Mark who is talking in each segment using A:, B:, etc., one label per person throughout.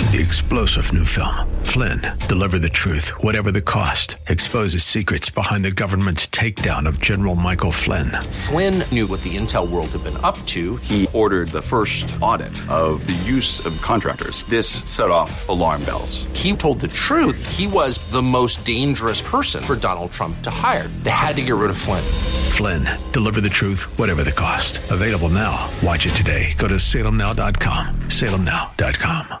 A: The explosive new film, Flynn, deliver the truth, whatever the cost, exposes secrets behind the government's takedown of General Michael Flynn.
B: Flynn knew what the intel world had been up to.
C: He ordered the first audit of the use of contractors. This set off alarm bells.
B: He told the truth. He was the most dangerous person for Donald Trump to hire. They had to get rid of Flynn.
A: Flynn, deliver the truth, whatever the cost. Available now. Watch it today. Go to salemnow.com. salemnow.com.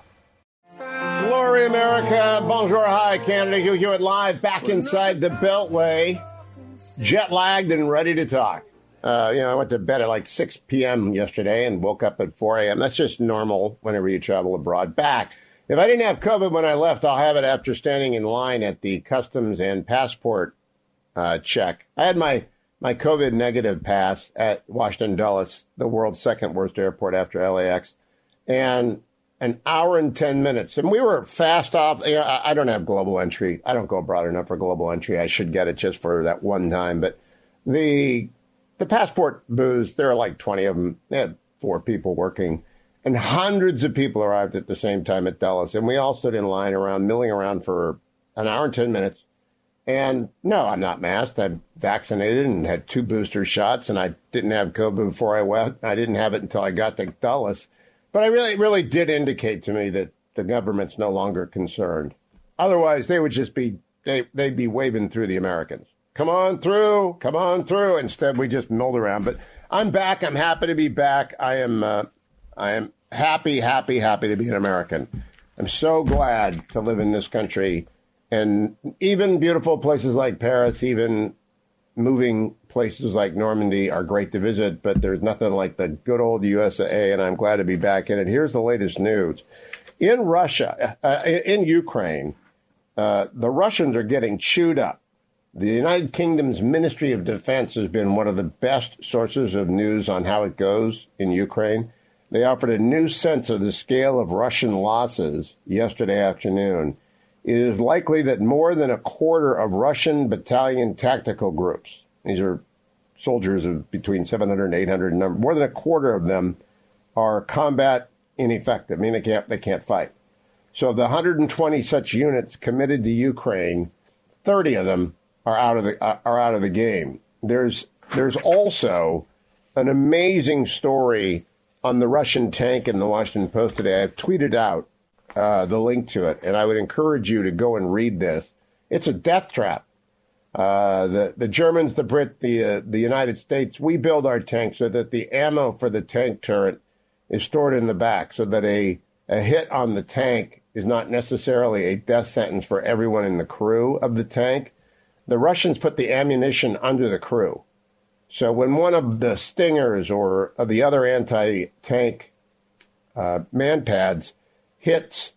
D: Glory America, bonjour, hi Canada, Hugh Hewitt live, back inside the Beltway, jet lagged and ready to talk. I went to bed at like 6 p.m. yesterday and woke up at 4 a.m. That's just normal whenever you travel abroad. Back. If I didn't have COVID when I left, I'll have it after standing in line at the customs and passport check. I had my COVID negative pass at Washington Dulles, the world's second worst airport after LAX, and an hour and 10 minutes. And we were fast off. I don't have global entry. I don't go abroad enough for global entry. I should get it just for that one time. But the passport booths, there are like 20 of them. They had 4 people working. And hundreds of people arrived at the same time at Dulles. And we all stood in line milling around for an hour and 10 minutes. And no, I'm not masked. I'm vaccinated and had 2 booster shots. And I didn't have COVID before I went. I didn't have it until I got to Dulles. But it really did indicate to me that the government's no longer concerned. Otherwise, they would just be, they'd be waving through the Americans. Come on through. Instead, we just milled around. But I'm back. I'm happy to be back. I am happy to be an American. I'm so glad to live in this country. And even beautiful places like Paris, even moving places like Normandy are great to visit, but there's nothing like the good old USA, and I'm glad to be back in it. Here's the latest news. In Russia, in Ukraine, the Russians are getting chewed up. The United Kingdom's Ministry of Defense has been one of the best sources of news on how it goes in Ukraine. They offered a new sense of the scale of Russian losses yesterday afternoon. It is likely that more than a quarter of Russian battalion tactical groups, these are soldiers of between 700 and 800 number, more than a quarter of them are combat ineffective. I mean, they can't fight. So the 120 such units committed to Ukraine, 30 of them are out of the game. There's also an amazing story on the Russian tank in the Washington Post today. I've tweeted out the link to it, and I would encourage you to go and read this. It's a death trap. The Germans, the Brit, the United States, we build our tanks so that the ammo for the tank turret is stored in the back, so that a hit on the tank is not necessarily a death sentence for everyone in the crew of the tank. The Russians put the ammunition under the crew. So when one of the Stingers or of the other anti-tank man-pads hits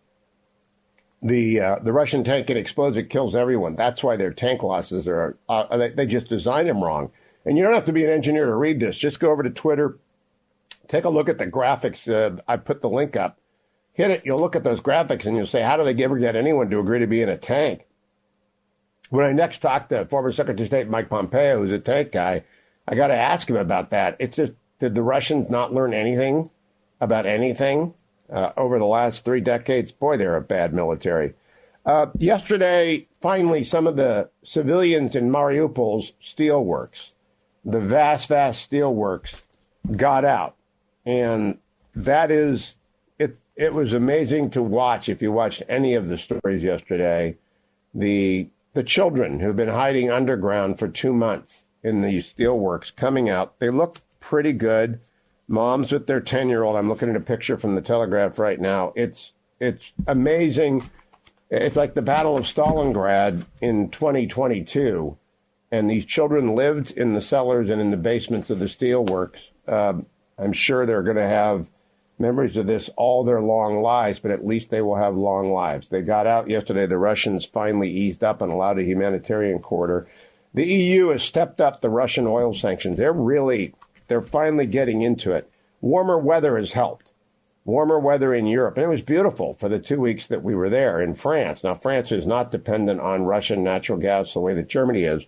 D: the Russian tank, it explodes, it kills everyone. That's why their tank losses are, they just designed them wrong. And you don't have to be an engineer to read this. Just go over to Twitter, take a look at the graphics. I put the link up. Hit it, you'll look at those graphics and you'll say, how do they ever get anyone to agree to be in a tank? When I next talked to former Secretary of State Mike Pompeo, who's a tank guy, I got to ask him about that. It's just, did the Russians not learn anything about anything over the last 3 decades? Boy, they're a bad military. Yesterday, finally, some of the civilians in Mariupol's steelworks, the vast steelworks, got out. And that is, it was amazing to watch, if you watched any of the stories yesterday, the children who've been hiding underground for 2 months in the steelworks coming out. They look pretty good. Moms with their 10-year-old. I'm looking at a picture from the Telegraph right now. It's amazing. It's like the Battle of Stalingrad in 2022. And these children lived in the cellars and in the basements of the steelworks. I'm sure they're going to have memories of this all their long lives, but at least they will have long lives. They got out yesterday. The Russians finally eased up and allowed a humanitarian corridor. The EU has stepped up the Russian oil sanctions. They're finally getting into it. Warmer weather has helped. Warmer weather in Europe. And it was beautiful for the 2 weeks that we were there in France. Now, France is not dependent on Russian natural gas the way that Germany is,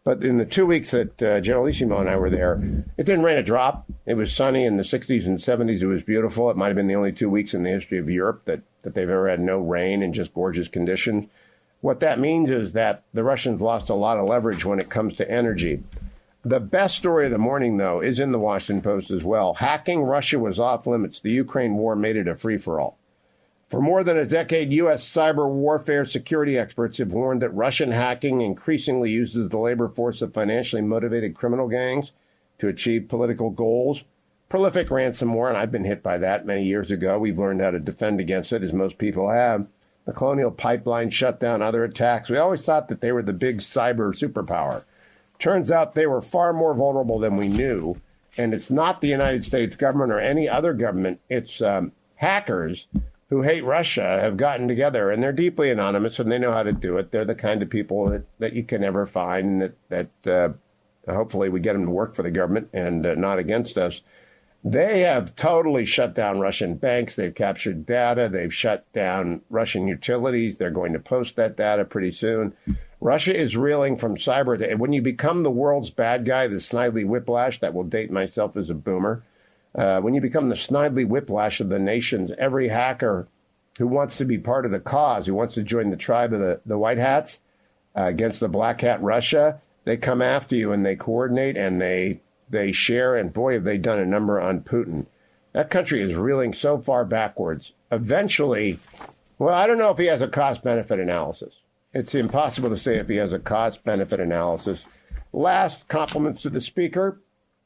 D: But in the 2 weeks that Generalissimo and I were there, it didn't rain a drop. It was sunny in the 60s and 70s. It was beautiful. It might have been the only 2 weeks in the history of Europe that they've ever had no rain and just gorgeous conditions. What that means is that the Russians lost a lot of leverage when it comes to energy. The best story of the morning, though, is in the Washington Post as well. Hacking Russia was off limits. The Ukraine war made it a free-for-all. For more than a decade, U.S. cyber warfare security experts have warned that Russian hacking increasingly uses the labor force of financially motivated criminal gangs to achieve political goals. Prolific ransomware, and I've been hit by that many years ago. We've learned how to defend against it, as most people have. The Colonial Pipeline shutdown, other attacks. We always thought that they were the big cyber superpower. Turns out they were far more vulnerable than we knew. And it's not the United States government or any other government. It's hackers who hate Russia have gotten together, and they're deeply anonymous, and they know how to do it. They're the kind of people that you can never find, and that hopefully we get them to work for the government and not against us. They have totally shut down Russian banks. They've captured data. They've shut down Russian utilities. They're going to post that data pretty soon. Russia is reeling from cyber. And when you become the world's bad guy, the Snidely Whiplash, that will date myself as a boomer, when you become the Snidely Whiplash of the nations, every hacker who wants to be part of the cause, who wants to join the tribe of the white hats against the black hat Russia, they come after you and they coordinate and they share, and boy, have they done a number on Putin. That country is reeling so far backwards. Eventually, well, I don't know if he has a cost-benefit analysis. It's impossible to say if he has a cost-benefit analysis. Last, compliments to the Speaker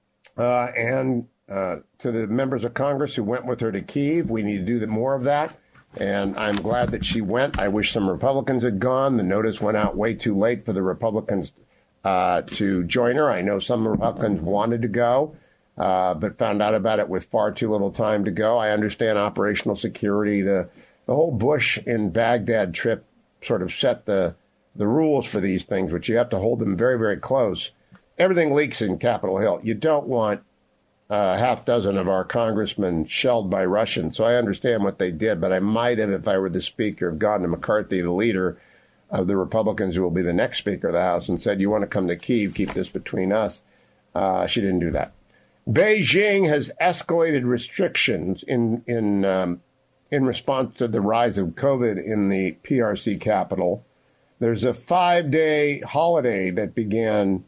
D: and to the members of Congress who went with her to Kyiv. We need to do more of that, and I'm glad that she went. I wish some Republicans had gone. The notice went out way too late for the Republicans to join her. I know some Republicans wanted to go, but found out about it with far too little time to go. I understand operational security. The whole Bush in Baghdad trip sort of set the rules for these things, which you have to hold them very, very close. Everything leaks in Capitol Hill. You don't want half dozen of our congressmen shelled by Russians. So I understand what they did, but I might have, if I were the Speaker, have gone to McCarthy, the leader of the Republicans who will be the next Speaker of the House, and said, you want to come to Kyiv, keep this between us. She didn't do that. Beijing has escalated restrictions in response to the rise of COVID in the PRC capital. There's a 5-day holiday that began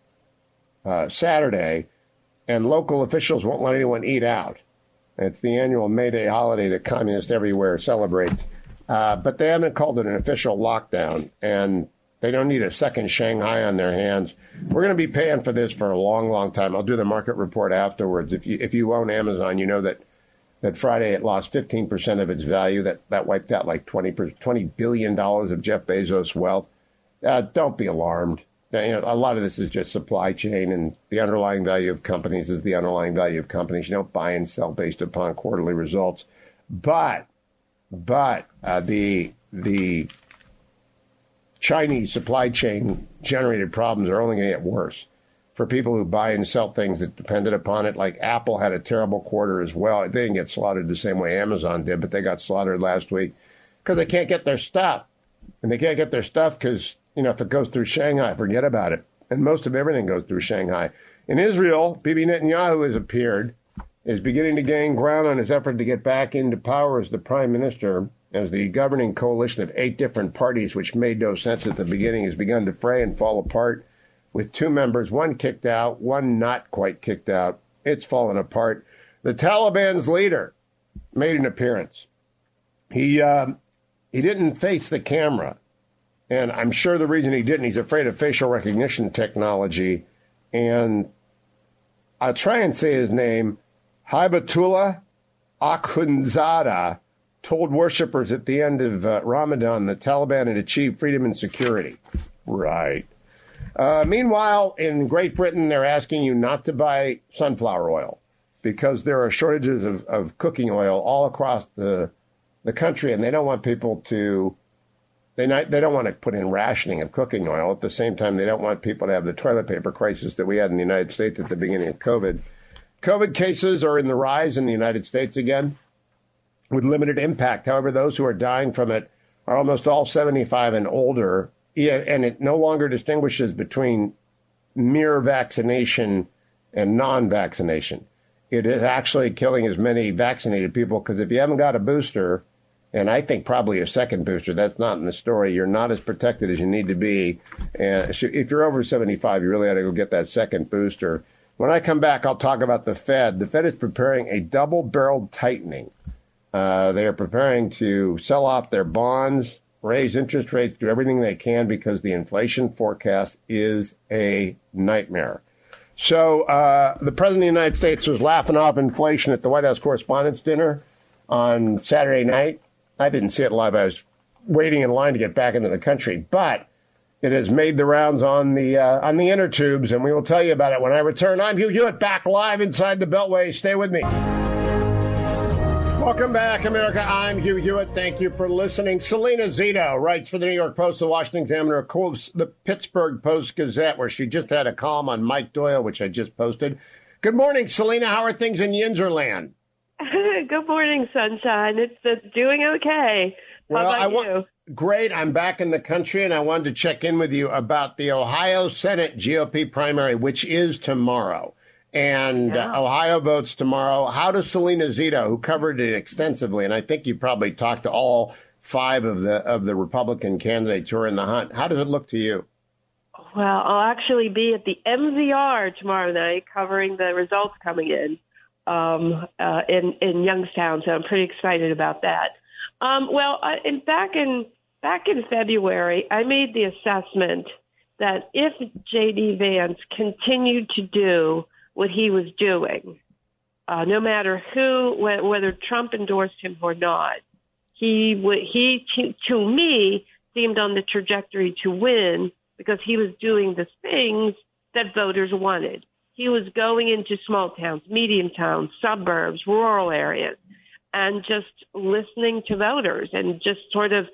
D: Saturday, and local officials won't let anyone eat out. It's the annual May Day holiday that communists everywhere celebrate. But they haven't called it an official lockdown, and they don't need a second Shanghai on their hands. We're going to be paying for this for a long, long time. I'll do the market report afterwards. If you own Amazon, you know that Friday it lost 15% of its value. That wiped out like $20 billion of Jeff Bezos' wealth. Don't be alarmed. A lot of this is just supply chain, and the underlying value of companies is the underlying value of companies. You don't buy and sell based upon quarterly results. But the Chinese supply chain generated problems are only going to get worse for people who buy and sell things that depended upon it. Like Apple had a terrible quarter as well. They didn't get slaughtered the same way Amazon did, but they got slaughtered last week because they can't get their stuff. And they can't get their stuff because, if it goes through Shanghai, forget about it. And most of everything goes through Shanghai. In Israel, Bibi Netanyahu has appeared, is beginning to gain ground on his effort to get back into power as the prime minister, as the governing coalition of 8 different parties, which made no sense at the beginning, has begun to fray and fall apart, with 2 members, one kicked out, one not quite kicked out. It's fallen apart. The Taliban's leader made an appearance. He didn't face the camera, and I'm sure the reason he didn't, he's afraid of facial recognition technology, and I'll try and say his name, Hibatullah Akhundzada, told worshippers at the end of Ramadan the Taliban had achieved freedom and security. Right. Meanwhile, in Great Britain, they're asking you not to buy sunflower oil because there are shortages of cooking oil all across the country, and they don't want people to they don't want to put in rationing of cooking oil. At the same time, they don't want people to have the toilet paper crisis that we had in the United States at the beginning of COVID. COVID cases are in the rise in the United States again, with limited impact. However, those who are dying from it are almost all 75 and older, and it no longer distinguishes between mere vaccination and non-vaccination. It is actually killing as many vaccinated people because if you haven't got a booster, and I think probably a second booster, that's not in the story, you're not as protected as you need to be. And if you're over 75, you really ought to go get that second booster. When I come back, I'll talk about the Fed. The Fed is preparing a double-barreled tightening. They are preparing to sell off their bonds, raise interest rates, do everything they can because the inflation forecast is a nightmare. So the President of the United States was laughing off inflation at the White House Correspondents' Dinner on Saturday night. I didn't see it live. I was waiting in line to get back into the country. But it has made the rounds on the inner tubes, and we will tell you about it when I return. I'm Hugh Hewitt, back live inside the Beltway. Stay with me. Welcome back, America. I'm Hugh Hewitt. Thank you for listening. Selena Zito writes for the New York Post, the Washington Examiner, the Pittsburgh Post-Gazette, where she just had a column on Mike Doyle, which I just posted. Good morning, Selena. How are things in Yinzerland?
E: Good morning, sunshine. It's doing okay. How about you?
D: Great. I'm back in the country, and I wanted to check in with you about the Ohio Senate GOP primary, which is tomorrow. And Ohio votes tomorrow. How does Selena Zito, who covered it extensively, and I think you probably talked to all 5 of the Republican candidates who are in the hunt, how does it look to you?
E: Well, I'll actually be at the MZR tomorrow night covering the results coming in Youngstown, so I'm pretty excited about that. Back in February, I made the assessment that if J.D. Vance continued to do what he was doing, no matter whether Trump endorsed him or not, he to me seemed on the trajectory to win because he was doing the things that voters wanted. He was going into small towns, medium towns, suburbs, rural areas, and just listening to voters and just sort of,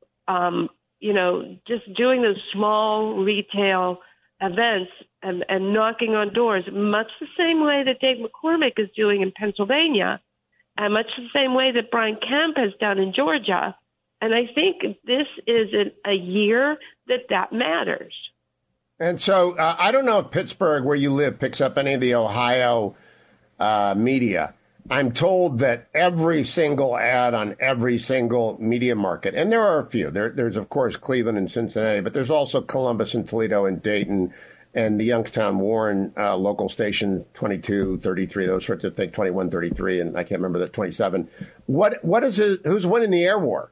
E: just doing those small retail events and knocking on doors, much the same way that Dave McCormick is doing in Pennsylvania, and much the same way that Brian Kemp has done in Georgia. And I think this is a year that matters.
D: And so I don't know if Pittsburgh, where you live, picks up any of the Ohio media. I'm told that every single ad on every single media market, and there are a few. There's, of course, Cleveland and Cincinnati, but there's also Columbus and Toledo and Dayton and the Youngstown Warren local station, 2233, those sorts of things, 2133, and I can't remember that, 27. What is it? Who's winning the air war?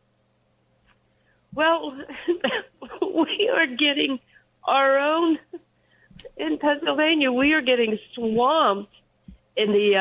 E: Well, we are getting our own in Pennsylvania. We are getting swamped in the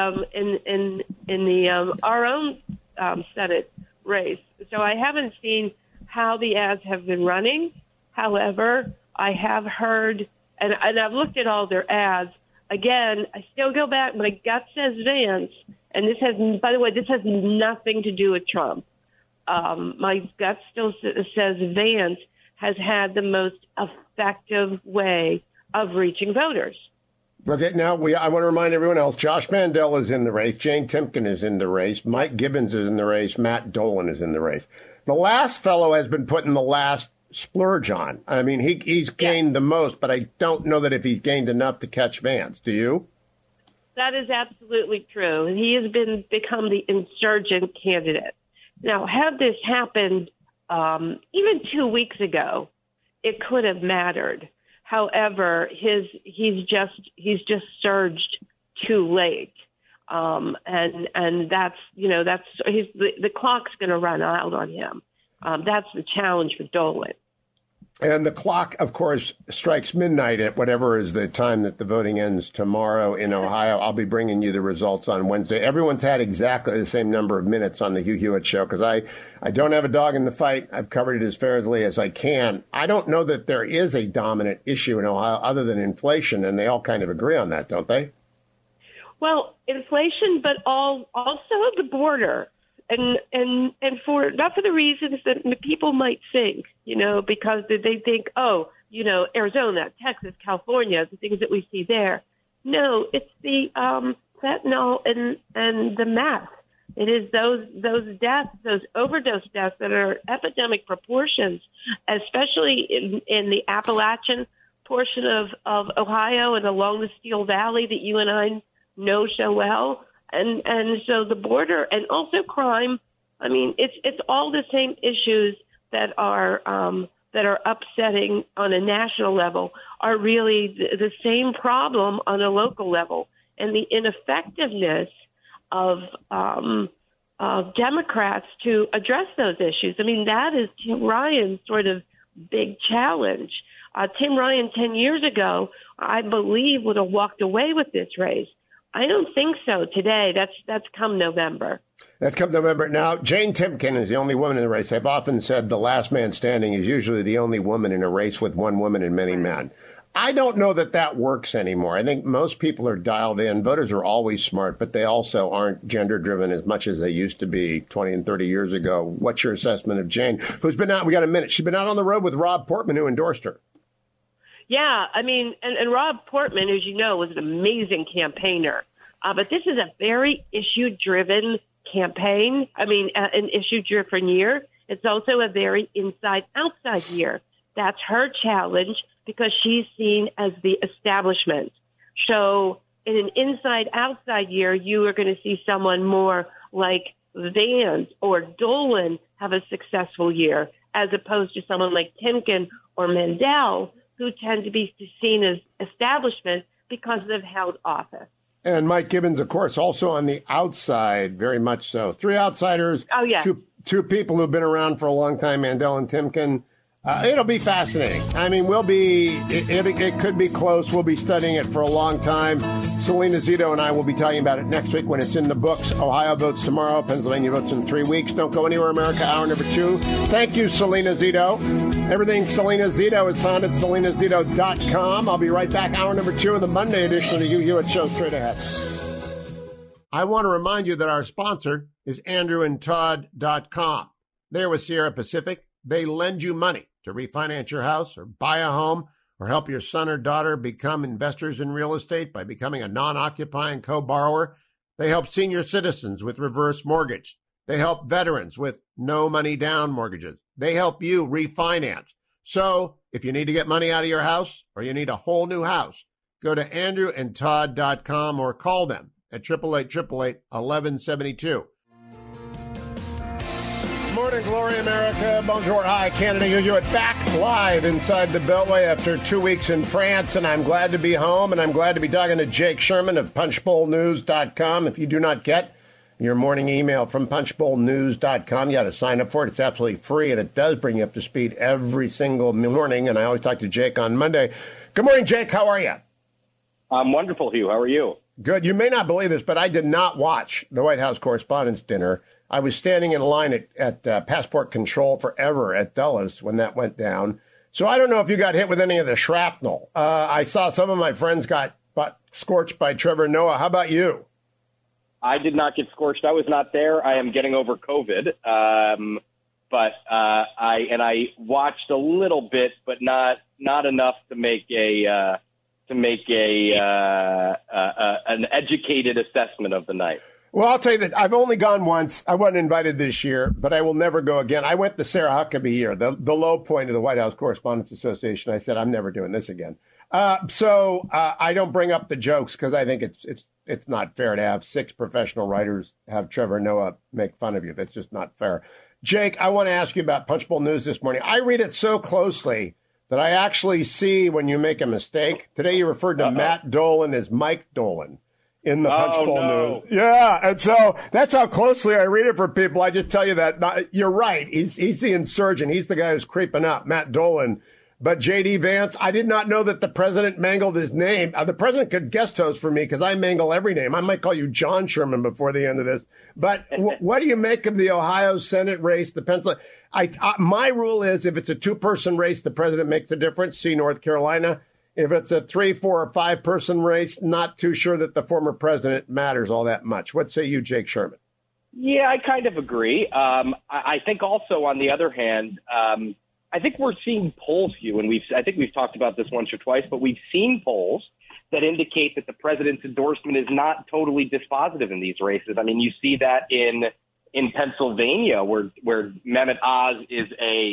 E: our own Senate race. So I haven't seen how the ads have been running. However, I have heard, and I've looked at all their ads. Again, I still go back. My gut says Vance, and this has, by the way, this has nothing to do with Trump. My gut still says Vance has had the most effective way of reaching voters.
D: Okay, now I want to remind everyone else, Josh Mandel is in the race, Jane Timken is in the race, Mike Gibbons is in the race, Matt Dolan is in the race. The last fellow has been putting the last splurge on. I mean, he's gained the most, but I don't know that if he's gained enough to catch Vance. Do you?
E: That is absolutely true. He has become the insurgent candidate. Now, had this happened even 2 weeks ago, it could have mattered. However, he's just surged too late, and that's the clock's going to run out on him. That's the challenge for Dolan.
D: And the clock, of course, strikes midnight at whatever is the time that the voting ends tomorrow in Ohio. I'll be bringing you the results on Wednesday. Everyone's had exactly the same number of minutes on the Hugh Hewitt Show because I don't have a dog in the fight. I've covered it as fairly as I can. I don't know that there is a dominant issue in Ohio other than inflation, and they all kind of agree on that, don't they?
E: Well, inflation, but also the border. And for not for the reasons that people might think, because they think, Arizona, Texas, California, the things that we see there. No, it's the fentanyl and the meth. It is those deaths, those overdose deaths that are epidemic proportions, especially in the Appalachian portion of Ohio and along the Steel Valley that you and I know so well. And so the border and also crime, I mean, it's all the same issues that are upsetting on a national level are really the same problem on a local level. And the ineffectiveness of Democrats to address those issues. I mean, that is Tim Ryan's sort of big challenge. Tim Ryan 10 years ago, I believe, would have walked away with this race. I don't think so today. That's come November. That's come November.
D: Now, Jane Timken is the only woman in the race. I've often said the last man standing is usually the only woman in a race with one woman and many men. I don't know that works anymore. I think most people are dialed in. Voters are always smart, but they also aren't gender-driven as much as they used to be 20 and 30 years ago. What's your assessment of Jane, who's been out? We got a minute. She's been out on the road with Rob Portman, who endorsed her.
E: Yeah, I mean, and Rob Portman, as you know, was an amazing campaigner. But this is a very issue-driven campaign. I mean, an issue-driven year. It's also a very inside-outside year. That's her challenge because she's seen as the establishment. So in an inside-outside year, you are going to see someone more like Vance or Dolan have a successful year, as opposed to someone like Timken or Mandel, who tend to be seen as establishment because they've held office.
D: And Mike Gibbons, of course, also on the outside, very much so. Three outsiders, two people who've been around for a long time, Mandel and Timken. It'll be fascinating. I mean, it could be close. We'll be studying it for a long time. Selena Zito and I will be talking about it next week when it's in the books. Ohio votes tomorrow. Pennsylvania votes in 3 weeks. Don't go anywhere, America. Hour number 2. Thank you, Selena Zito. Everything Selena Zito is found at selenazito.com. I'll be right back. Hour number 2 of the Monday edition of the Hugh Hewitt Show straight ahead. I want to remind you that our sponsor is andrewandtodd.com. They're with Sierra Pacific. They lend you money to refinance your house or buy a home or help your son or daughter become investors in real estate by becoming a non-occupying co-borrower. They help senior citizens with reverse mortgage. They help veterans with no money down mortgages. They help you refinance. So if you need to get money out of your house or you need a whole new house, go to andrewandtodd.com or call them at 888-888-1172. Morning, Glory America. Bonjour, hi, Canada. Hugh Hewitt back live inside the Beltway after 2 weeks in France, and I'm glad to be home, and I'm glad to be talking to Jake Sherman of punchbowlnews.com. If you do not get your morning email from punchbowlnews.com, you got to sign up for it. It's absolutely free, and it does bring you up to speed every single morning, and I always talk to Jake on Monday. Good morning, Jake. How are you?
F: I'm wonderful, Hugh. How are you?
D: Good. You may not believe this, but I did not watch the White House Correspondents' Dinner. I was standing in line at Passport Control forever at Dulles when that went down. So I don't know if you got hit with any of the shrapnel. I saw some of my friends got scorched by Trevor Noah. How about you?
F: I did not get scorched. I was not there. I am getting over COVID. But I watched a little bit, but not enough to make an educated assessment of the night.
D: Well, I'll tell you that I've only gone once. I wasn't invited this year, but I will never go again. I went the Sarah Huckabee year, the low point of the White House Correspondents Association. I said, I'm never doing this again. So I don't bring up the jokes because I think it's not fair to have 6 professional writers have Trevor Noah make fun of you. That's just not fair. Jake, I want to ask you about Punchbowl News this morning. I read it so closely that I actually see when you make a mistake. Today you referred to Matt Dolan as Mike Dolan in the Punchbowl News. Yeah, and so that's how closely I read it for people. I just tell you that you're right. He's the insurgent. He's the guy who's creeping up, Matt Dolan. But J.D. Vance, I did not know that the president mangled his name. The president could guest host for me because I mangle every name. I might call you John Sherman before the end of this. But what do you make of the Ohio Senate race, the Pennsylvania? My rule is if it's a 2-person race, the president makes a difference. See North Carolina. If it's a 3, 4, or 5-person race, not too sure that the former president matters all that much. What say you, Jake Sherman?
F: Yeah, I kind of agree. I think also, on the other hand, I think we're seeing polls, Hugh, and I think we've talked about this once or twice, but we've seen polls that indicate that the president's endorsement is not totally dispositive in these races. I mean, you see that in Pennsylvania, where Mehmet Oz is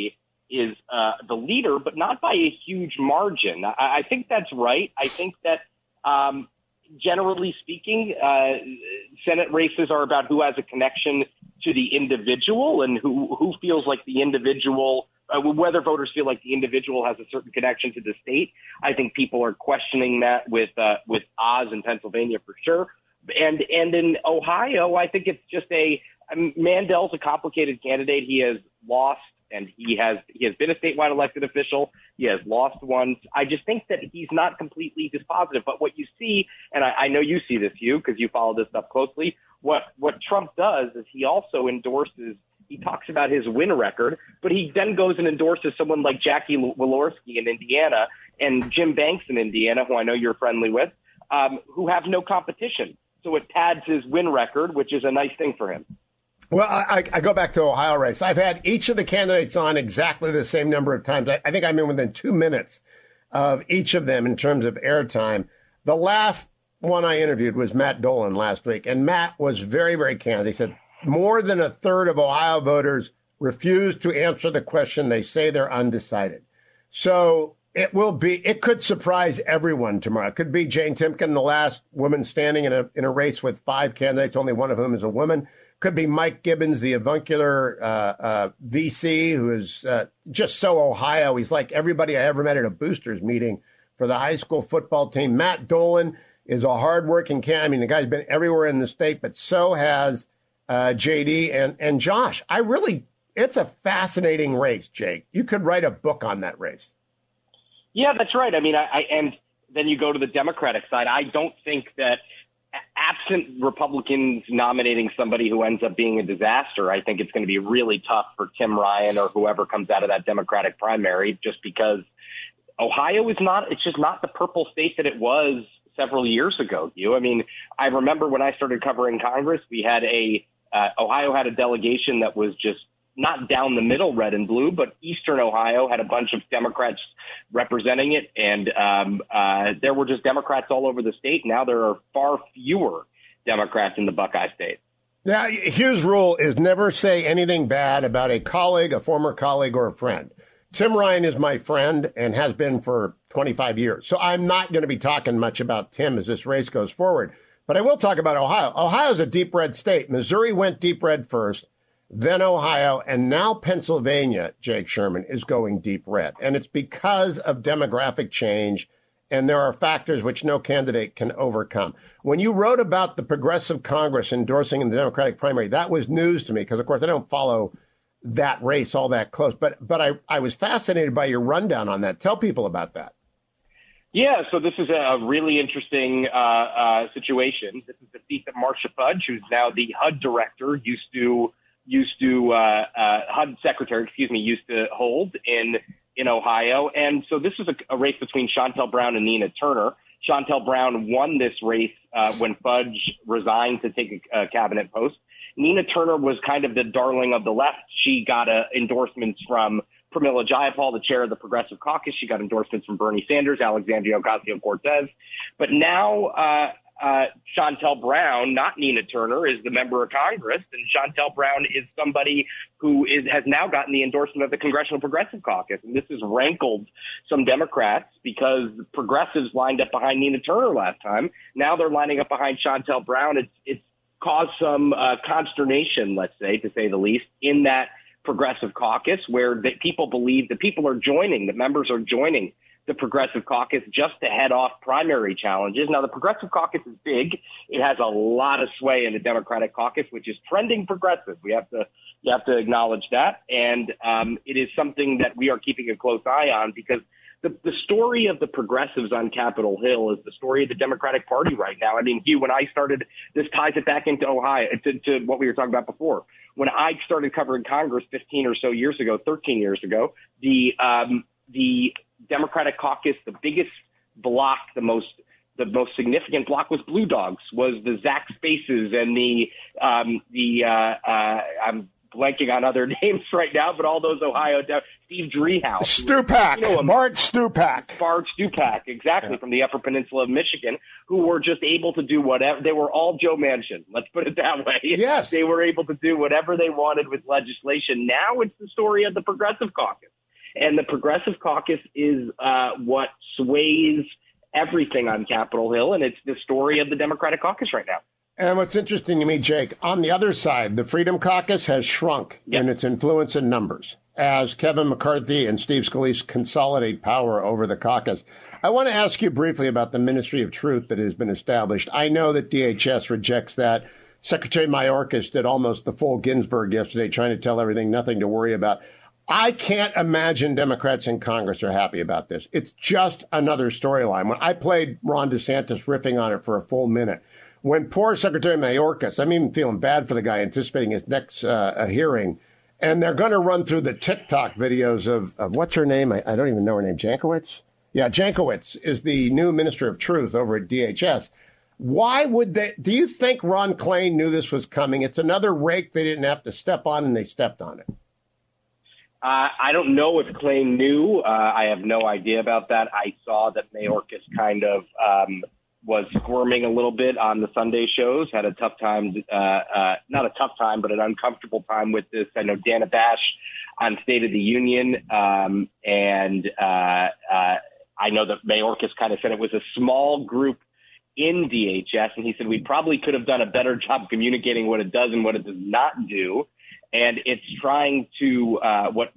F: the leader, but not by a huge margin. I think that's right. I think that generally speaking, Senate races are about who has a connection to the individual and who feels like the individual, whether voters feel like the individual has a certain connection to the state. I think people are questioning that with Oz in Pennsylvania for sure. And in Ohio, I think it's just Mandel's a complicated candidate. He has lost, and he has been a statewide elected official. He has lost once. I just think that he's not completely dispositive. But what you see, and I know you see this, Hugh, because you follow this stuff closely, what Trump does is he also endorses, he talks about his win record, but he then goes and endorses someone like Jackie Walorski in Indiana and Jim Banks in Indiana, who I know you're friendly with, who have no competition. So it pads his win record, which is a nice thing for him.
D: Well, I go back to Ohio race. I've had each of the candidates on exactly the same number of times. I think I'm in within 2 minutes of each of them in terms of airtime. The last one I interviewed was Matt Dolan last week, and Matt was very, very candid. He said more than a third of Ohio voters refuse to answer the question. They say they're undecided. So it could surprise everyone tomorrow. It could be Jane Timken, the last woman standing in a race with 5 candidates, only one of whom is a woman. Could be Mike Gibbons, the avuncular VC, who is just so Ohio. He's like everybody I ever met at a boosters meeting for the high school football team. Matt Dolan is a hardworking candidate. I mean, the guy's been everywhere in the state, but so has JD and Josh. It's a fascinating race, Jake. You could write a book on that race.
F: Yeah, that's right. I mean, and then you go to the Democratic side. I don't think that absent Republicans nominating somebody who ends up being a disaster, I think it's going to be really tough for Tim Ryan or whoever comes out of that Democratic primary, just because Ohio it's just not the purple state that it was several years ago. I mean, I remember when I started covering Congress, we had Ohio had a delegation that was just not down the middle red and blue, but Eastern Ohio had a bunch of Democrats representing it. And there were just Democrats all over the state. Now there are far fewer Democrats in the Buckeye State.
D: Now, Hugh's rule is never say anything bad about a colleague, a former colleague, or a friend. Tim Ryan is my friend and has been for 25 years. So I'm not going to be talking much about Tim as this race goes forward. But I will talk about Ohio. Ohio's a deep red state. Missouri went deep red first, then Ohio, and now Pennsylvania, Jake Sherman, is going deep red. And it's because of demographic change, and there are factors which no candidate can overcome. When you wrote about the Progressive Congress endorsing in the Democratic primary, that was news to me because, of course, I don't follow that race all that close. But I was fascinated by your rundown on that. Tell people about that.
F: Yeah, so this is a really interesting situation. This is the seat that Marcia Fudge, who's now the HUD director, used to HUD secretary, used to hold in Ohio. And so this is a race between Shontel Brown and Nina Turner. Shontel Brown won this race when Fudge resigned to take a cabinet post. Nina Turner was kind of the darling of the left. She got endorsements from Pramila Jayapal, the chair of the Progressive Caucus. She got endorsements from Bernie Sanders, Alexandria Ocasio-Cortez. But now Shontel Brown, not Nina Turner, is the member of Congress, and Shontel Brown is somebody who has now gotten the endorsement of the Congressional Progressive Caucus. And this has rankled some Democrats because progressives lined up behind Nina Turner last time. Now they're lining up behind Shontel Brown. It's caused some consternation, let's say, to say the least, in that Progressive Caucus, where people believe that the members are joining the Progressive Caucus just to head off primary challenges. Now, the Progressive Caucus is big. It has a lot of sway in the Democratic caucus, which is trending progressive. You have to acknowledge that. And it is something that we are keeping a close eye on because the story of the progressives on Capitol Hill is the story of the Democratic Party right now. I mean, Hugh, when I started, this ties it back into Ohio, to what we were talking about before. When I started covering Congress 13 years ago, the Democratic caucus, the biggest block, the most significant block was Blue Dogs, was the Zach Spaces and I'm blanking on other names right now, but all those Ohio, Steve Driehaus.
D: Stupak, Bart Stupak, exactly,
F: yeah. From the Upper Peninsula of Michigan, who were just able to do whatever. They were all Joe Manchin, let's put it that way.
D: Yes.
F: They were able to do whatever they wanted with legislation. Now it's the story of the Progressive Caucus. And the Progressive Caucus is what sways everything on Capitol Hill, and it's the story of the Democratic Caucus right now.
D: And what's interesting to me, Jake, on the other side, the Freedom Caucus has shrunk in its influence and numbers as Kevin McCarthy and Steve Scalise consolidate power over the caucus. I want to ask you briefly about the Ministry of Truth that has been established. I know that DHS rejects that. Secretary Mayorkas did almost the full Ginsburg yesterday, trying to tell everything, nothing to worry about. I can't imagine Democrats in Congress are happy about this. It's just another storyline. When I played Ron DeSantis riffing on it for a full minute, when poor Secretary Mayorkas, I'm even feeling bad for the guy anticipating his next hearing, and they're going to run through the TikTok videos of what's her name? I don't even know her name. Jankowicz? Yeah, Jankowicz is the new Minister of Truth over at DHS. Why would they? Do you think Ron Klain knew this was coming? It's another rake they didn't have to step on, and they stepped on it.
F: I don't know if Klain knew. I have no idea about that. I saw that Mayorkas kind of was squirming a little bit on the Sunday shows, had a tough time, not a tough time, but an uncomfortable time with this. I know Dana Bash on State of the Union, and I know that Mayorkas kind of said it was a small group in DHS, and he said we probably could have done a better job communicating what it does and what it does not do. And it's trying to what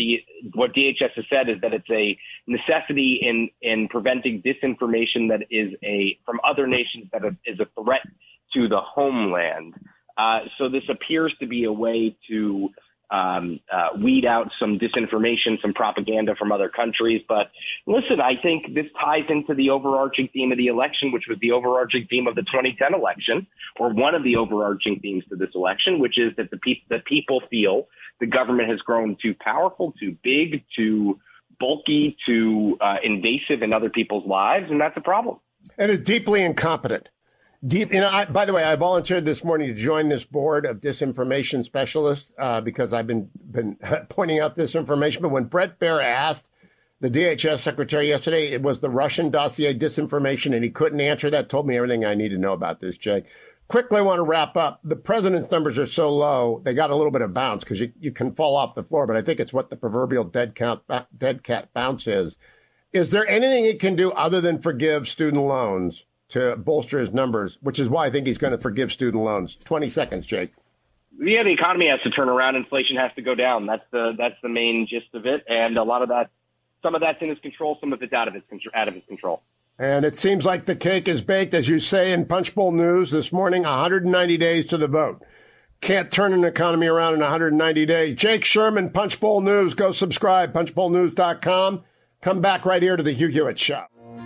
F: DHS has said is that it's a necessity in preventing disinformation that is from other nations that is a threat to the homeland. So this appears to be a way to weed out some disinformation, some propaganda from other countries. But listen, I think this ties into the overarching theme of the election, which was the overarching theme of the 2010 election, or one of the overarching themes to this election, which is that the people feel the government has grown too powerful, too big, too bulky, too invasive in other people's lives, and that's a problem.
D: And it's deeply incompetent. By the way, I volunteered this morning to join this board of disinformation specialists because I've been pointing out this information. But when Bret Baier asked the DHS secretary yesterday, it was the Russian dossier disinformation, and he couldn't answer that. Told me everything I need to know about this, Jake. Quickly, I want to wrap up. The president's numbers are so low, they got a little bit of bounce because you can fall off the floor. But I think it's what the proverbial dead cat bounce is. Is there anything he can do other than forgive student loans to bolster his numbers, which is why I think he's going to forgive student loans? 20 seconds, Jake.
F: Yeah, the economy has to turn around. Inflation has to go down. That's the main gist of it. And a lot of that, some of that's in his control, some of it's out of his control.
D: And it seems like the cake is baked, as you say in Punchbowl News this morning, 190 days to the vote. Can't turn an economy around in 190 days. Jake Sherman, Punchbowl News. Go subscribe, punchbowlnews.com. Come back right here to the Hugh Hewitt Show.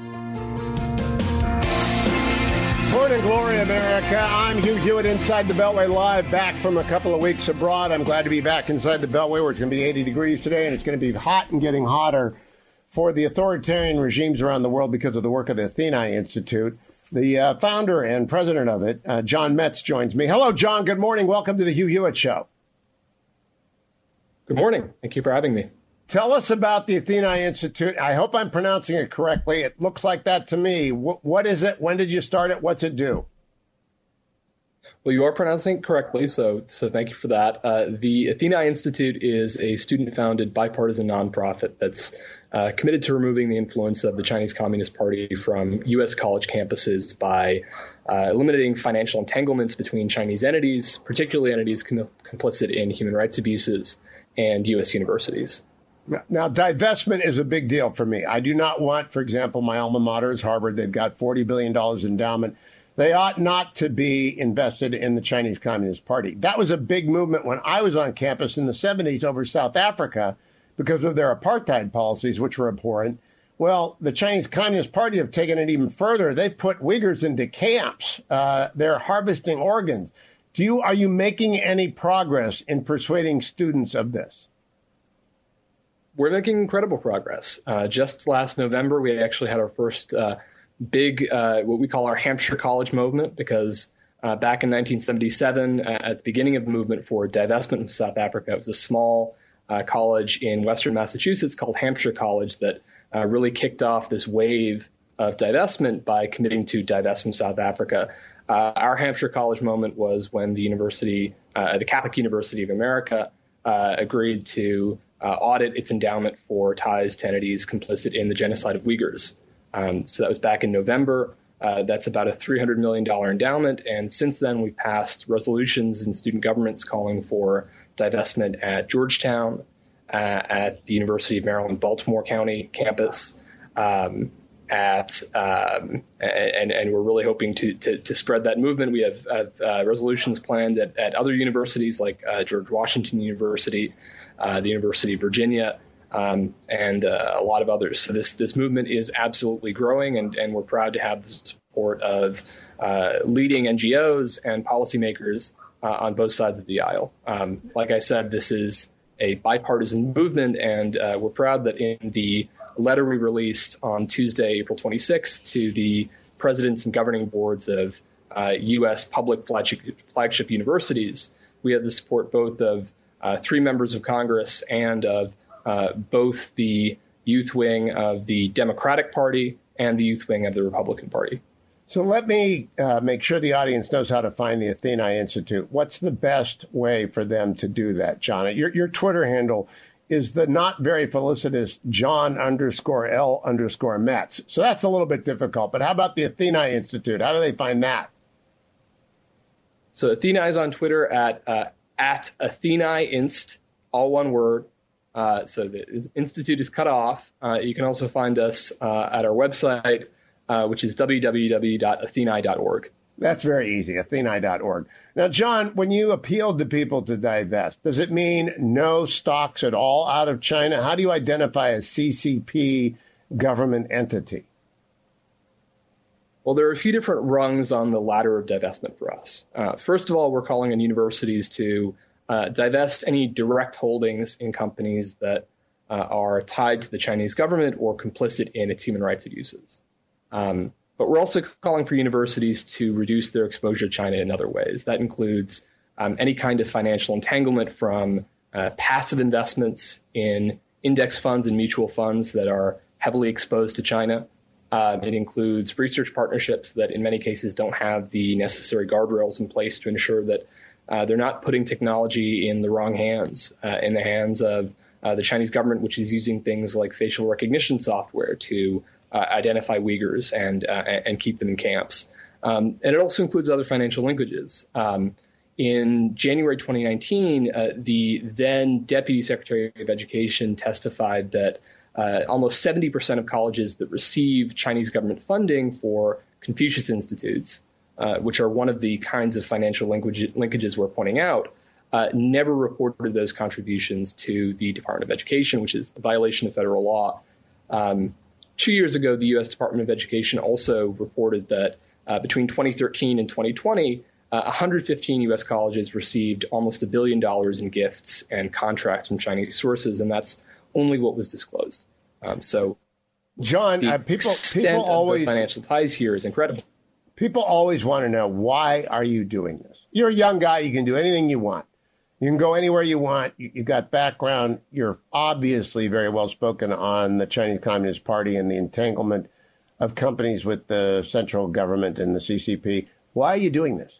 D: Morning glory, America. I'm Hugh Hewitt inside the Beltway live, back from a couple of weeks abroad. I'm glad to be back inside the Beltway where it's going to be 80 degrees today, and it's going to be hot and getting hotter for the authoritarian regimes around the world because of the work of the Athena Institute. The founder and president of it, John Metz, joins me. Hello, John. Good morning. Welcome to the Hugh Hewitt Show.
G: Good morning. Thank you for having me.
D: Tell us about the Athena Institute. I hope I'm pronouncing it correctly. It looks like that to me. What is it? When did you start it? What's it do?
G: Well, you are pronouncing it correctly, so thank you for that. The Athena Institute is a student-founded bipartisan nonprofit that's committed to removing the influence of the Chinese Communist Party from U.S. college campuses by eliminating financial entanglements between Chinese entities, particularly entities complicit in human rights abuses, and U.S. universities.
D: Now, divestment is a big deal for me. I do not want, for example, my alma mater is Harvard. They've got $40 billion endowment. They ought not to be invested in the Chinese Communist Party. That was a big movement when I was on campus in the 70s over South Africa because of their apartheid policies, which were abhorrent. Well, the Chinese Communist Party have taken it even further. They've put Uyghurs into camps. They're harvesting organs. Are you making any progress in persuading students of this?
G: We're making incredible progress. Just last November, we actually had our first big, what we call our Hampshire College movement, because back in 1977, at the beginning of the movement for divestment from South Africa, it was a small college in Western Massachusetts called Hampshire College that really kicked off this wave of divestment by committing to divest from South Africa. Our Hampshire College moment was when the Catholic University of America, agreed to audit its endowment for ties to entities complicit in the genocide of Uyghurs. So that was back in November. That's about a $300 million endowment. And since then, we've passed resolutions in student governments calling for divestment at Georgetown, at the University of Maryland, Baltimore County campus, and we're really hoping to spread that movement. We have resolutions planned at other universities like George Washington University, the University of Virginia, and a lot of others. So this movement is absolutely growing, and we're proud to have the support of leading NGOs and policymakers on both sides of the aisle. Like I said, this is a bipartisan movement, and we're proud that in the letter we released on Tuesday, April 26th, to the presidents and governing boards of U.S. public flagship universities, we have the support both of 3 members of Congress and of both the youth wing of the Democratic Party and the youth wing of the Republican Party.
D: So let me make sure the audience knows how to find the Athena Institute. What's the best way for them to do that, John? Your Twitter handle is the not very felicitous John_L_Metz. So that's a little bit difficult. But how about the Athena Institute? How do they find that?
G: So Athena is on Twitter at AthenaInst, all one word. So the institute is cut off. You can also find us at our website, which is www.atheni.org.
D: That's very easy, atheni.org. Now, John, when you appealed to people to divest, does it mean no stocks at all out of China? How do you identify a CCP government entity?
G: Well, there are a few different rungs on the ladder of divestment for us. First of all, we're calling on universities to divest any direct holdings in companies that are tied to the Chinese government or complicit in its human rights abuses. But we're also calling for universities to reduce their exposure to China in other ways. That includes any kind of financial entanglement from passive investments in index funds and mutual funds that are heavily exposed to China. It includes research partnerships that in many cases don't have the necessary guardrails in place to ensure that they're not putting technology in the wrong hands, in the hands of the Chinese government, which is using things like facial recognition software to identify Uyghurs and keep them in camps. And it also includes other financial linkages. In January 2019, the then Deputy Secretary of Education testified that almost 70% of colleges that receive Chinese government funding for Confucius Institutes, which are one of the kinds of financial linkages we're pointing out, never reported those contributions to the Department of Education, which is a violation of federal law. 2 years ago, the U.S. Department of Education also reported that between 2013 and 2020, 115 U.S. colleges received almost $1 billion in gifts and contracts from Chinese sources, and that's only what was disclosed. So,
D: John, people always
G: the financial ties here is incredible.
D: People always want to know, why are you doing this? You're a young guy. You can do anything you want. You can go anywhere you want. You've got background. You're obviously very well spoken on the Chinese Communist Party and the entanglement of companies with the central government and the CCP. Why are you doing this?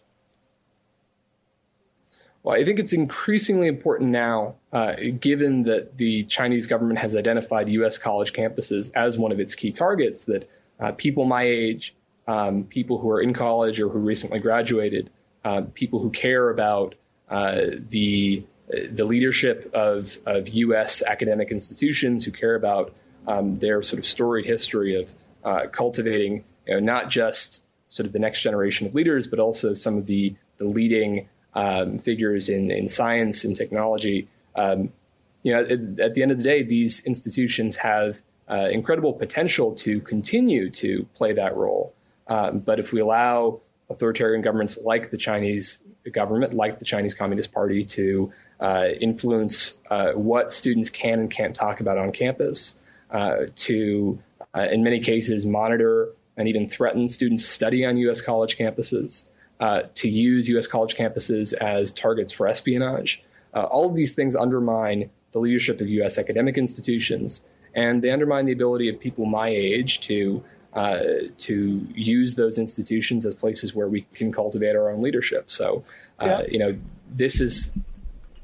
G: Well, I think it's increasingly important now, given that the Chinese government has identified U.S. college campuses as one of its key targets, that people my age, people who are in college or who recently graduated, people who care about the leadership of U.S. academic institutions, who care about their sort of storied history of cultivating, not just sort of the next generation of leaders, but also some of the leading figures in science and technology. At the end of the day, these institutions have incredible potential to continue to play that role. But if we allow authoritarian governments like the Chinese government, like the Chinese Communist Party, to influence what students can and can't talk about on campus, to, in many cases, monitor and even threaten students' study on U.S. college campuses, to use U.S. college campuses as targets for espionage. All of these things undermine the leadership of U.S. academic institutions, and they undermine the ability of people my age to use those institutions as places where we can cultivate our own leadership. So, this is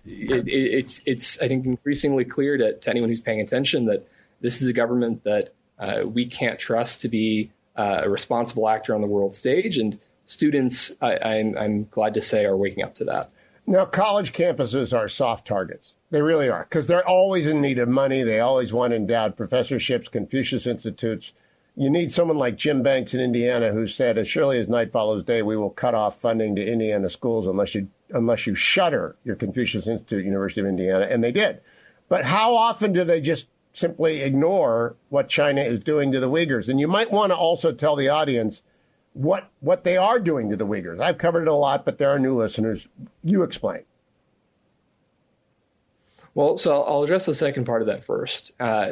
G: it's I think increasingly clear to anyone who's paying attention that this is a government that we can't trust to be a responsible actor on the world stage, and students, I'm glad to say, are waking up to that.
D: Now, college campuses are soft targets. They really are, because they're always in need of money. They always want endowed professorships, Confucius Institutes. You need someone like Jim Banks in Indiana, who said, as surely as night follows day, we will cut off funding to Indiana schools unless you shutter your Confucius Institute, University of Indiana. And they did. But how often do they just simply ignore what China is doing to the Uyghurs? And you might want to also tell the audience what they are doing to the Uyghurs. I've covered it a lot, but there are new listeners. You explain.
G: Well, so I'll address the second part of that first.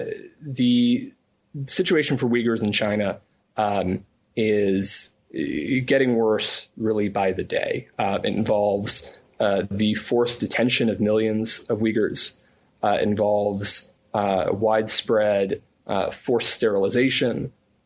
G: The situation for Uyghurs in China is getting worse really by the day. It involves the forced detention of millions of Uyghurs. It involves widespread forced sterilization,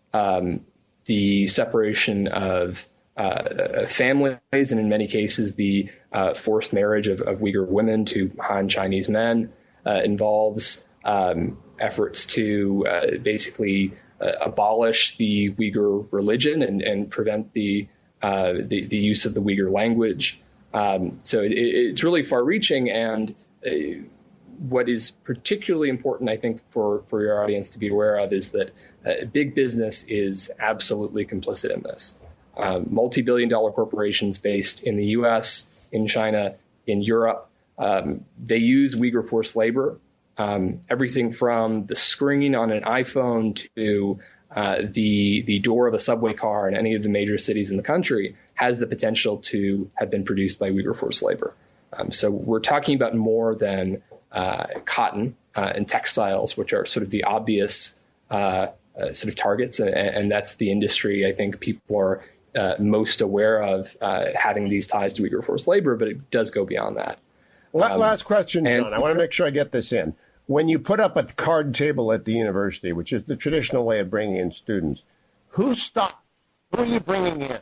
G: the separation of families, and in many cases, the forced marriage of Uyghur women to Han Chinese men. Involves efforts to basically abolish the Uyghur religion and prevent the use of the Uyghur language. So it's really far-reaching, and what is particularly important, I think, for your audience to be aware of is that big business is absolutely complicit in this. Multi-billion-dollar corporations based in the U.S., in China, in Europe, they use Uyghur forced labor. Everything from the screen on an iPhone to the door of a subway car in any of the major cities in the country has the potential to have been produced by Uyghur forced labor. So we're talking about more than cotton and textiles, which are sort of the obvious sort of targets. And that's the industry I think people are most aware of having these ties to Uyghur forced labor, but it does go beyond that.
D: Last question, John. I want to make sure I get this in. When you put up a card table at the university, which is the traditional way of bringing in students, who are you bringing in?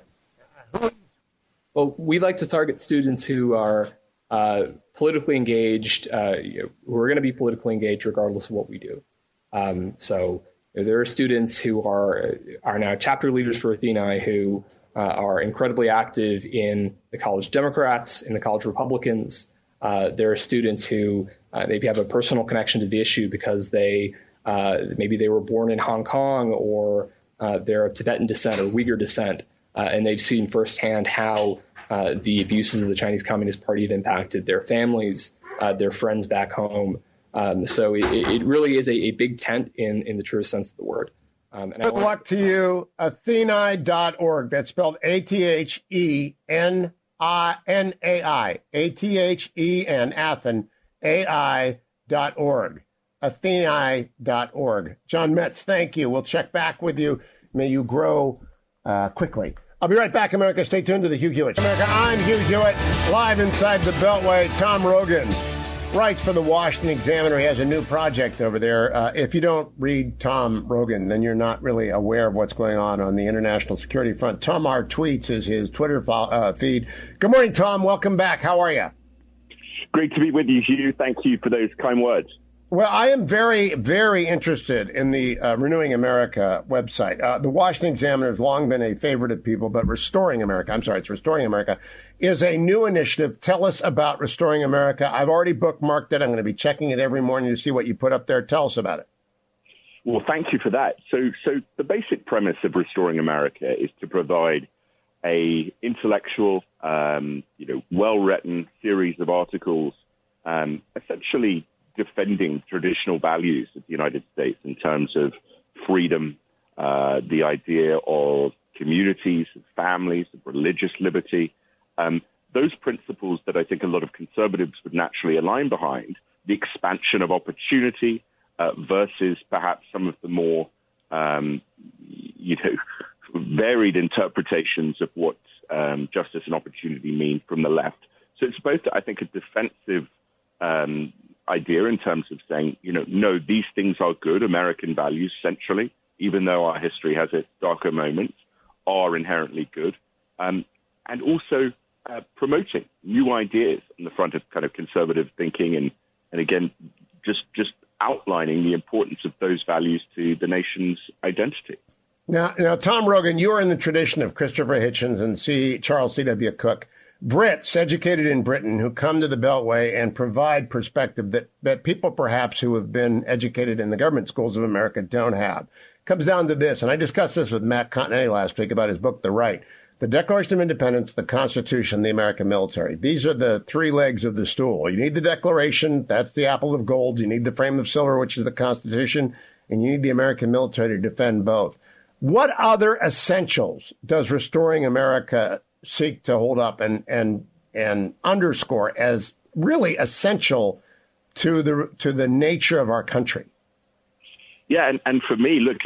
G: Well, we like to target students who are politically engaged, who are going to be politically engaged regardless of what we do. So there are students who are now chapter leaders for Athenae who are incredibly active in the College Democrats, in the College Republicans. There are students who maybe have a personal connection to the issue because maybe they were born in Hong Kong, or they're of Tibetan descent or Uyghur descent, and they've seen firsthand how the abuses of the Chinese Communist Party have impacted their families, their friends back home. So it really is a big tent in the truest sense of the word.
D: Good luck to you. Athenae.org. That's spelled ATHENAI. ATHEN, Athen, AI.org. Athenae.org. John Metz, thank you. We'll check back with you. May you grow quickly. I'll be right back, America. Stay tuned to the Hugh Hewitt. America, I'm Hugh Hewitt, live inside the Beltway. Tom Rogan writes for the Washington Examiner. He has a new project over there. If you don't read Tom Rogan, then you're not really aware of what's going on the international security front. Tom R. Tweets is his Twitter feed. Good morning, Tom. Welcome back. How are you?
H: Great to be with you, Hugh. Thank you for those kind words.
D: Well, I am very, very interested in the Renewing America website. The Washington Examiner has long been a favorite of people, but Restoring America, it's Restoring America, is a new initiative. Tell us about Restoring America. I've already bookmarked it. I'm going to be checking it every morning to see what you put up there. Tell us about it.
H: Well, thank you for that. So the basic premise of Restoring America is to provide a intellectual, well-written series of articles, essentially defending traditional values of the United States in terms of freedom, the idea of communities, of families, of religious liberty, those principles that I think a lot of conservatives would naturally align behind, the expansion of opportunity versus perhaps some of the more, varied interpretations of what justice and opportunity mean from the left. So it's both, I think, a defensive idea in terms of saying, no, these things are good. American values centrally, even though our history has its darker moments, are inherently good. And also promoting new ideas on the front of kind of conservative thinking and again, just outlining the importance of those values to the nation's identity.
D: Now, Tom Rogan, you are in the tradition of Christopher Hitchens and Charles C.W. Cook, Brits educated in Britain who come to the Beltway and provide perspective that people perhaps who have been educated in the government schools of America don't have. Comes down to this, and I discussed this with Matt Continetti last week about his book, The Right. The Declaration of Independence, the Constitution, the American military. These are the three legs of the stool. You need the Declaration, that's the apple of gold. You need the frame of silver, which is the Constitution, and you need the American military to defend both. What other essentials does Restoring America seek to hold up and underscore as really essential to the nature of our country?
H: Yeah, and for me, look,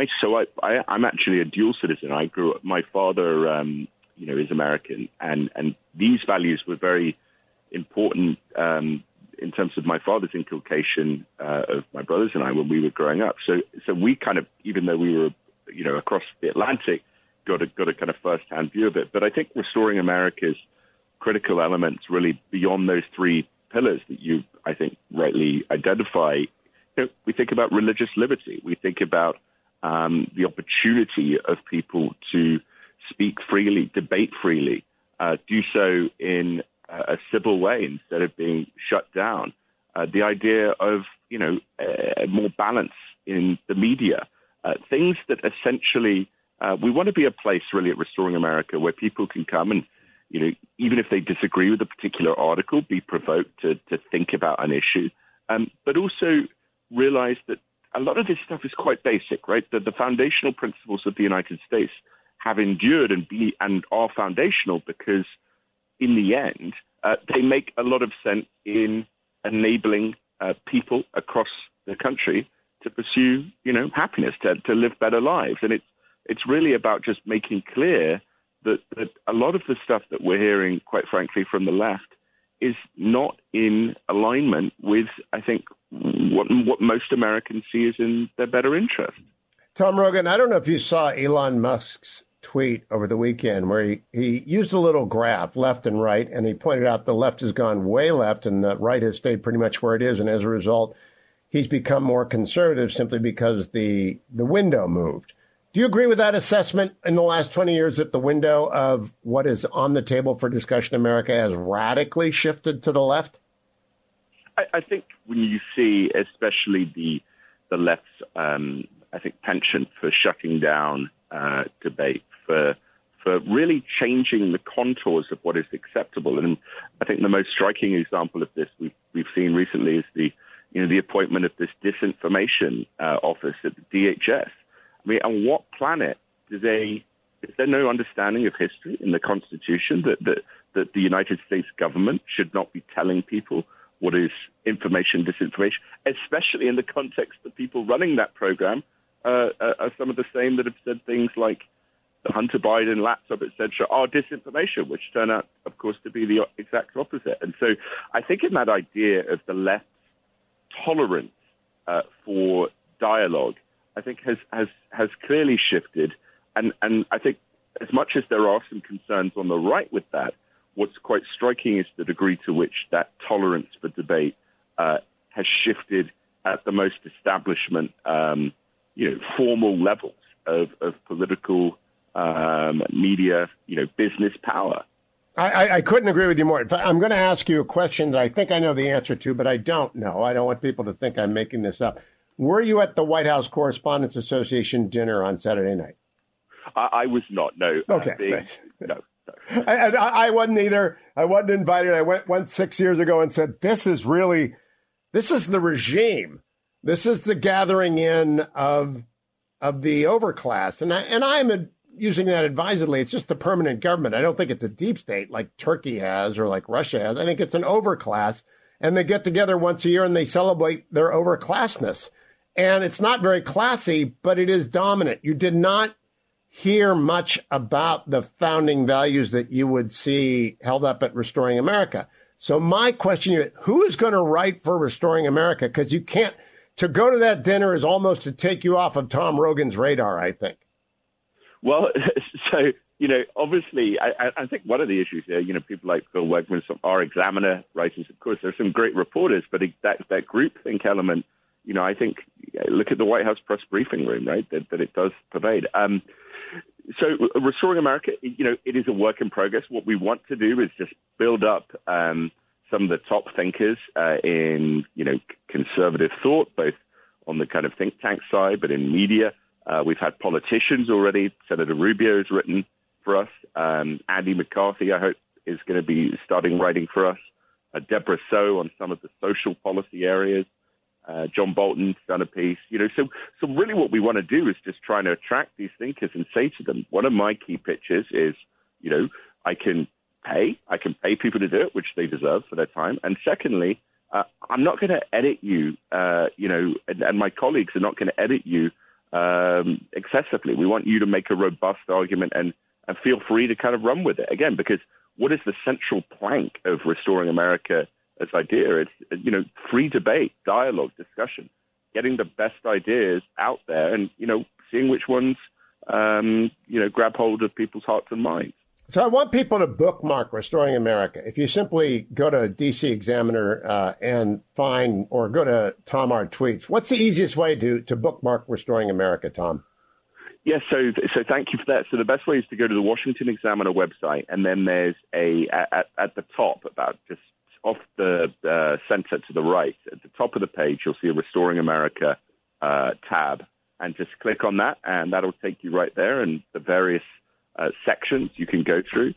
H: I'm actually a dual citizen. I grew up. My father, is American, and these values were very important in terms of my father's inculcation of my brothers and I when we were growing up. So we kind of, even though we were, across the Atlantic, got a kind of first-hand view of it. But I think Restoring America's critical elements, really beyond those three pillars that you, I think, rightly identify. We think about religious liberty. We think about the opportunity of people to speak freely, debate freely, do so in a civil way instead of being shut down. The idea of, more balance in the media, things that essentially we want to be a place really at Restoring America where people can come and, even if they disagree with a particular article, be provoked to think about an issue, but also realize that a lot of this stuff is quite basic, right? That the foundational principles of the United States have endured and are foundational because in the end, they make a lot of sense in enabling people across the country to pursue, happiness, to live better lives. And it's really about just making clear that a lot of the stuff that we're hearing, quite frankly, from the left is not in alignment with, I think, what most Americans see as in their better interest.
D: Tom Rogan, I don't know if you saw Elon Musk's tweet over the weekend where he used a little graph, left and right, and he pointed out the left has gone way left and the right has stayed pretty much where it is. And as a result, he's become more conservative simply because the window moved. Do you agree with that assessment in the last 20 years that the window of what is on the table for discussion in America has radically shifted to the left?
H: I think when you see especially the left's, I think, penchant for shutting down debate, for really changing the contours of what is acceptable. And I think the most striking example of this we've seen recently is the appointment of this disinformation office at the DHS. I mean, on what planet is there no understanding of history in the Constitution that the United States government should not be telling people what is information, disinformation, especially in the context that people running that program are some of the same that have said things like the Hunter Biden laptop, etc., are disinformation, which turn out, of course, to be the exact opposite. And so I think in that idea of the left's tolerance for dialogue, I think has clearly shifted. And I think as much as there are some concerns on the right with that, what's quite striking is the degree to which that tolerance for debate has shifted at the most establishment, formal levels of political media, business power.
D: I couldn't agree with you more. In fact, I'm going to ask you a question that I think I know the answer to, but I don't know. I don't want people to think I'm making this up. Were you at the White House Correspondents Association dinner on Saturday night?
H: I was not, no.
D: Okay.
H: No.
D: I wasn't either. I wasn't invited. I went 6 years ago and said, this is the regime. This is the gathering in of the overclass. And I'm using that advisedly. It's just the permanent government. I don't think it's a deep state like Turkey has or like Russia has. I think it's an overclass. And they get together once a year and they celebrate their overclassness. And it's not very classy, but it is dominant. You did not hear much about the founding values that you would see held up at Restoring America. So my question is, who is going to write for Restoring America? Because you can't, to go to that dinner is almost to take you off of Tom Rogan's radar, I think.
H: Well, so Obviously, I think one of the issues here, people like Phil Wegman, some our Examiner writers, of course, there's some great reporters, but that groupthink element, I think, look at the White House press briefing room, right, that it does pervade. So Restoring America, it is a work in progress. What we want to do is just build up some of the top thinkers in, conservative thought, both on the kind of think tank side, but in media. We've had politicians already. Senator Rubio has written for us. Andy McCarthy, I hope, is going to be starting writing for us. Deborah So on some of the social policy areas. John Bolton's done a piece. So really what we want to do is just trying to attract these thinkers and say to them, one of my key pitches is, I can pay people to do it, which they deserve for their time. And secondly, I'm not going to edit you, and my colleagues are not going to edit you excessively. We want you to make a robust argument and feel free to kind of run with it. Again, because what is the central plank of Restoring America as idea? It's, free debate, dialogue, discussion, getting the best ideas out there and, seeing which ones, grab hold of people's hearts and minds.
D: So I want people to bookmark Restoring America. If you simply go to DC Examiner and find, or go to Tom R. Tweets, what's the easiest way to bookmark Restoring America, Tom?
H: Yes, so thank you for that. So the best way is to go to the Washington Examiner website, and then there's at the top, about just off the center to the right, at the top of the page, you'll see a Restoring America tab, and just click on that, and that'll take you right there, and the various sections you can go through,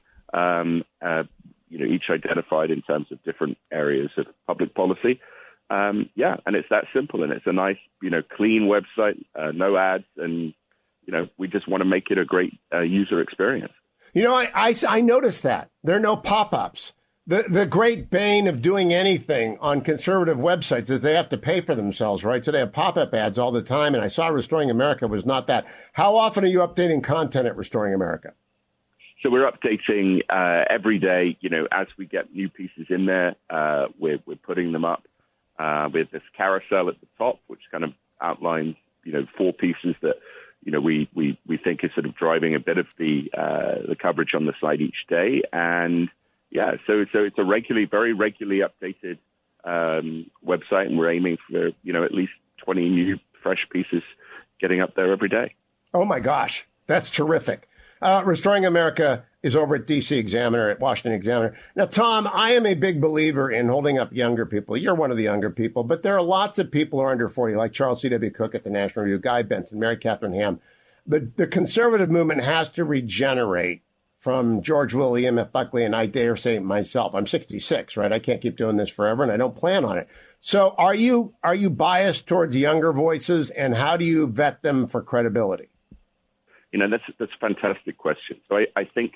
H: each identified in terms of different areas of public policy. And it's that simple, and it's a nice, clean website, no ads, and, we just want to make it a great user experience.
D: I noticed that. There are no pop-ups. The great bane of doing anything on conservative websites is they have to pay for themselves, right? So they have pop-up ads all the time, and I saw Restoring America was not that. How often are you updating content at Restoring America?
H: So we're updating every day, as we get new pieces in there, we're putting them up with this carousel at the top, which kind of outlines, 4 pieces that, we think is sort of driving a bit of the coverage on the site each day. And so it's a very regularly updated website, and we're aiming for, at least 20 new fresh pieces getting up there every day.
D: Oh, my gosh. That's terrific. Restoring America is over at DC Examiner, at Washington Examiner. Now, Tom, I am a big believer in holding up younger people. You're one of the younger people, but there are lots of people who are under 40, like Charles C.W. Cook at the National Review, Guy Benson, Mary Catherine Ham. The conservative movement has to regenerate from George William F. Buckley, and I dare say myself. I'm 66, right? I can't keep doing this forever, and I don't plan on it. So are you biased towards younger voices, and how do you vet them for credibility?
H: That's a fantastic question. So I think,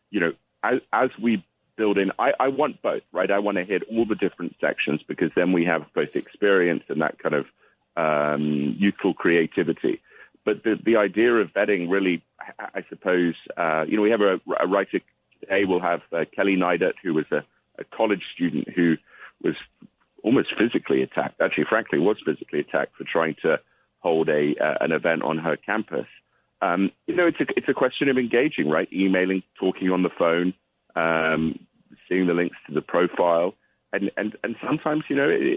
H: as we build in, I want both, right? I want to hit all the different sections, because then we have both experience and that kind of youthful creativity. But the idea of vetting really, I suppose, we have a writer today. We'll have Kelly Neidert, who was a college student who was almost physically attacked, actually, frankly, was physically attacked for trying to hold an event on her campus. It's a question of engaging, right? Emailing, talking on the phone, seeing the links to the profile, and sometimes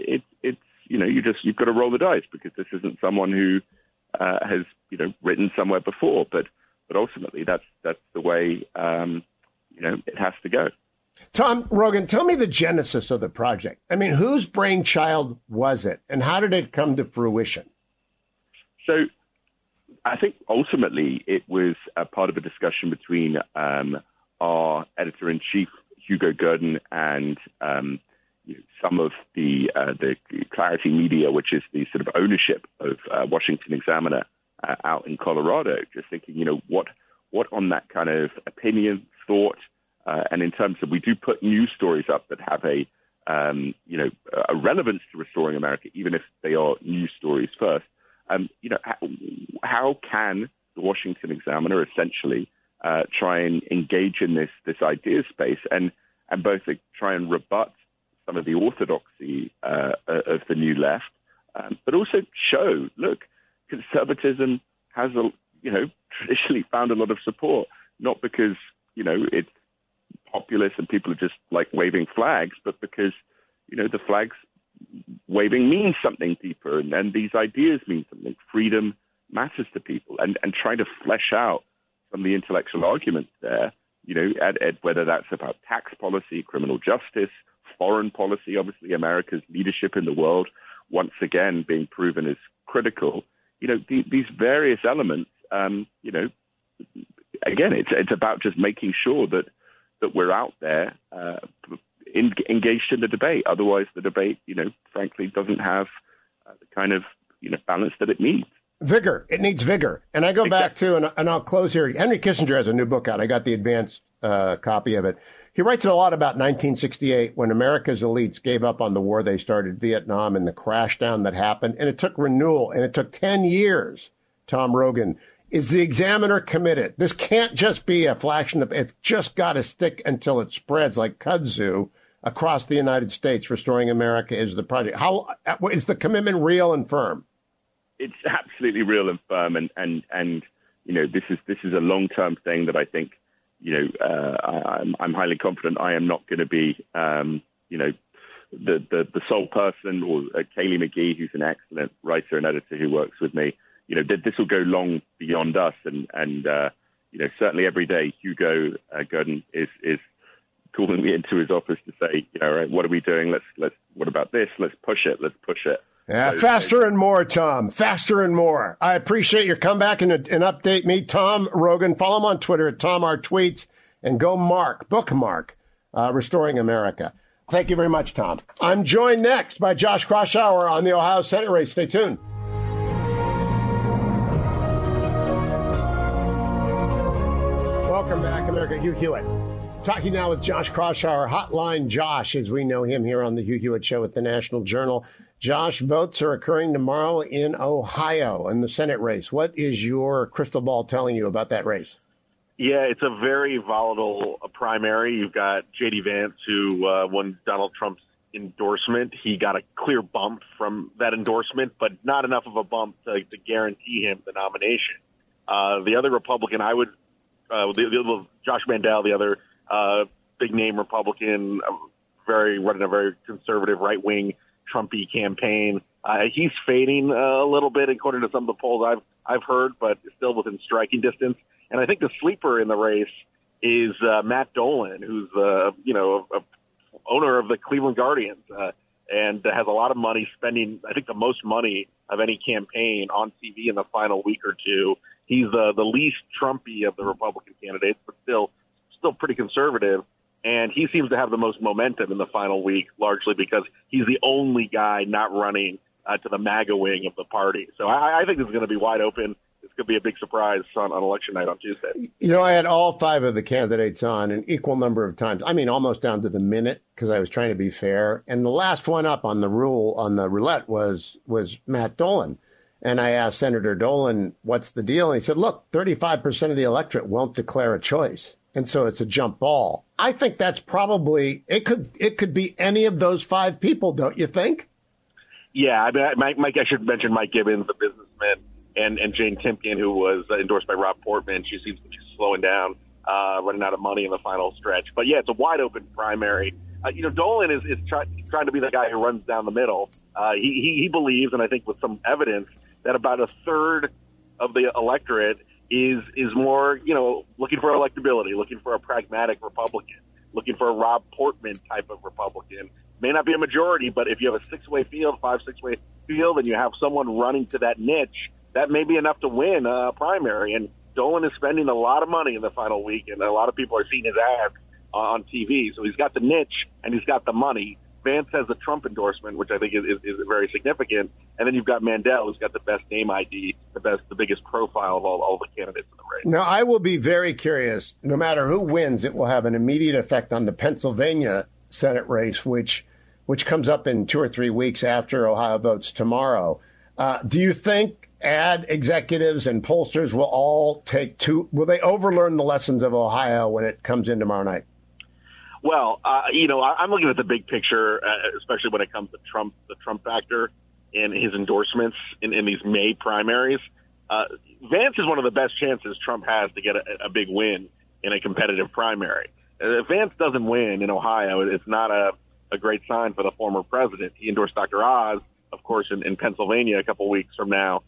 H: you've got to roll the dice, because this isn't someone who has written somewhere before, but ultimately that's the way it has to go.
D: Tom Rogan, tell me the genesis of the project. I mean, whose brainchild was it, and how did it come to fruition?
H: So I think ultimately it was a part of a discussion between our editor-in-chief, Hugo Gurdon, and some of the Clarity Media, which is the sort of ownership of Washington Examiner out in Colorado, just thinking, what on that kind of opinion, thought, and in terms of, we do put news stories up that have a relevance to Restoring America, even if they are news stories first. How can the Washington Examiner essentially try and engage in this idea space and both try and rebut some of the orthodoxy of the new left, but also show, look, conservatism has traditionally found a lot of support. not because, it's populist and people are just like waving flags, but because, the flags waving means something deeper, and these ideas mean something. Freedom matters to people, and trying to flesh out some of the intellectual arguments there, at whether that's about tax policy, criminal justice, foreign policy, obviously America's leadership in the world, once again being proven as critical. These various elements, again, it's about just making sure that we're out there engaged in the debate. Otherwise, the debate, frankly, doesn't have the kind of, balance that it needs.
D: Vigor. It needs vigor. And I go back to, and I'll close here. Henry Kissinger has a new book out. I got the advanced copy of it. He writes a lot about 1968 when America's elites gave up on the war. They started Vietnam and the crash down that happened. And it took renewal, and it took 10 years. Tom Rogan, is the Examiner committed? This can't just be a flash in the... It's just got to stick until it spreads like kudzu across the United States. Restoring America is the project. How is the commitment real and firm?
H: It's absolutely real and firm, and this is a long-term thing that I think, I'm highly confident I am not going to be, the sole person, or Kaylee McGee, who's an excellent writer and editor who works with me. This will go long beyond us, and certainly every day Hugo Gurdon is calling me into his office to say, right, what are we doing? Let's what about this? Let's push it.
D: Yeah, faster and more, Tom. Faster and more. I appreciate your comeback and update me. Tom Rogan. Follow him on Twitter at Tom R. Tweets, and go bookmark Restoring America. Thank you very much, Tom. I'm joined next by Josh Kraushaar on the Ohio Senate race. Stay tuned. Welcome back, America. Hugh Hewitt. Talking now with Josh Kraushaar, Hotline Josh, as we know him here on the Hugh Hewitt Show at the National Journal. Josh, votes are occurring tomorrow in Ohio in the Senate race. What is your crystal ball telling you about that race?
I: Yeah, it's a very volatile primary. You've got J.D. Vance, who won Donald Trump's endorsement. He got a clear bump from that endorsement, but not enough of a bump to guarantee him the nomination. The other Republican, Josh Mandel, the other big-name Republican, running a very conservative, right-wing, Trumpy campaign. He's fading a little bit, according to some of the polls I've heard, but still within striking distance. And I think the sleeper in the race is Matt Dolan, who's a owner of the Cleveland Guardians and has a lot of money, spending I think the most money of any campaign on TV in the final week or two. He's the least Trumpy of the Republican candidates, but still pretty conservative. And he seems to have the most momentum in the final week, largely because he's the only guy not running to the MAGA wing of the party. So I think this is going to be wide open. It's going to be a big surprise on election night on Tuesday.
D: I had all five of the candidates on an equal number of times. I mean, almost down to the minute, because I was trying to be fair. And the last one up on the roulette was Matt Dolan. And I asked Senator Dolan, what's the deal? And he said, look, 35% of the electorate won't declare a choice. And so it's a jump ball. I think that's probably, it could be any of those five people, don't you think?
I: Yeah, I mean, Mike, I should mention Mike Gibbons, the businessman, and Jane Timken, who was endorsed by Rob Portman. She seems to be slowing down, running out of money in the final stretch. But yeah, it's a wide open primary. Dolan is trying to be the guy who runs down the middle. He believes, and I think with some evidence, that about a third of the electorate is more, looking for electability, looking for a pragmatic Republican, looking for a Rob Portman type of Republican. May not be a majority, but if you have a six-way field, 5-6-way field, and you have someone running to that niche, that may be enough to win a primary. And Dolan is spending a lot of money in the final week, and a lot of people are seeing his ads on TV. So he's got the niche, and he's got the money. Vance has the Trump endorsement, which I think is very significant. And then you've got Mandel, who's got the best name ID, the biggest profile of all the candidates in the race.
D: Now, I will be very curious. No matter who wins, it will have an immediate effect on the Pennsylvania Senate race, which comes up in 2 or 3 weeks after Ohio votes tomorrow. Do you think ad executives and pollsters will all will they overlearn the lessons of Ohio when it comes in tomorrow night?
I: Well, I'm looking at the big picture, especially when it comes to Trump, the Trump factor and his endorsements in these May primaries. Vance is one of the best chances Trump has to get a big win in a competitive primary. If Vance doesn't win in Ohio, it's not a great sign for the former president. He endorsed Dr. Oz, of course, in Pennsylvania a couple weeks from now.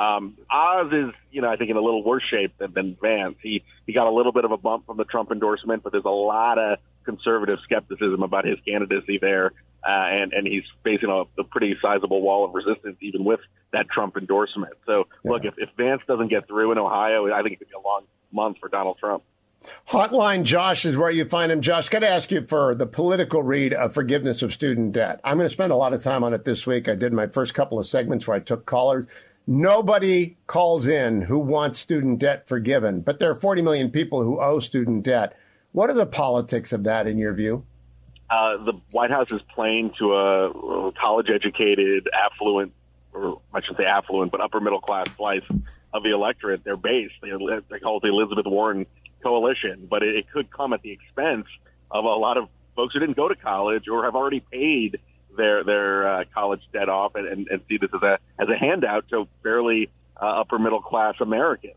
I: Oz is, I think in a little worse shape than Vance. He got a little bit of a bump from the Trump endorsement, but there's a lot of conservative skepticism about his candidacy there. And he's facing a pretty sizable wall of resistance even with that Trump endorsement. So, look, if Vance doesn't get through in Ohio, I think it could be a long month for Donald Trump.
D: Hotline Josh is where you find him. Josh, got to ask you for the political read of forgiveness of student debt. I'm going to spend a lot of time on it this week. I did my first couple of segments where I took callers. Nobody calls in who wants student debt forgiven, but there are 40 million people who owe student debt. What are the politics of that in your view?
I: The White House is playing to a college-educated, affluent, or I shouldn't say affluent, but upper-middle-class slice of the electorate, their base. They call it the Elizabeth Warren coalition, but it could come at the expense of a lot of folks who didn't go to college or have already paid their college debt off and see this as a handout to barely upper-middle-class Americans.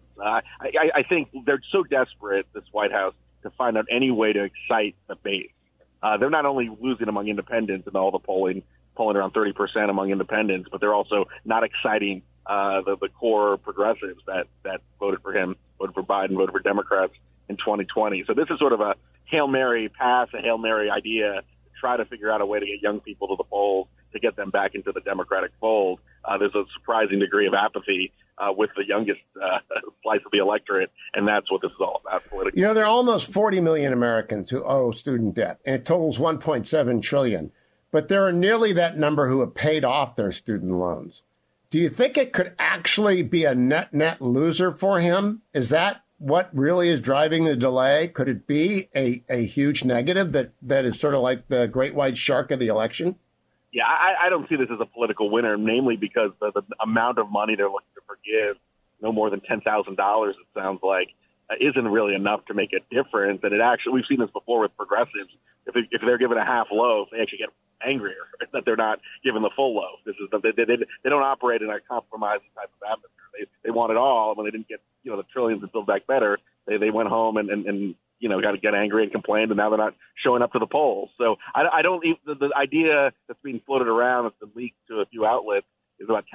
I: I think they're so desperate, this White House, to find out any way to excite the base. They're not only losing among independents and all the polling around 30% among independents, but they're also not exciting the core progressives that voted for him, voted for Biden, voted for Democrats in 2020. So this is sort of a Hail Mary pass, a Hail Mary idea to try to figure out a way to get young people to the polls, to get them back into the Democratic fold. There's a surprising degree of apathy with the youngest slice of the electorate, and that's what this is all about politically.
D: There are almost 40 million Americans who owe student debt, and it totals $1.7 trillion. But there are nearly that number who have paid off their student loans. Do you think it could actually be a net loser for him? Is that what really is driving the delay? Could it be a huge negative that is sort of like the great white shark of the election?
I: Yeah, I don't see this as a political winner, namely because the amount of money they're looking to forgive, no more than $10,000, it sounds like, isn't really enough to make a difference. And we've seen this before with progressives. If they're given a half loaf, they actually get angrier that they're not given the full loaf. They don't operate in a compromising type of atmosphere. They want it all. When they didn't get the trillions to Build Back Better, they went home and got to get angry and complained, and now they're not showing up to the polls. So I don't. The idea that's being floated around, that's been leaked to a few outlets, is about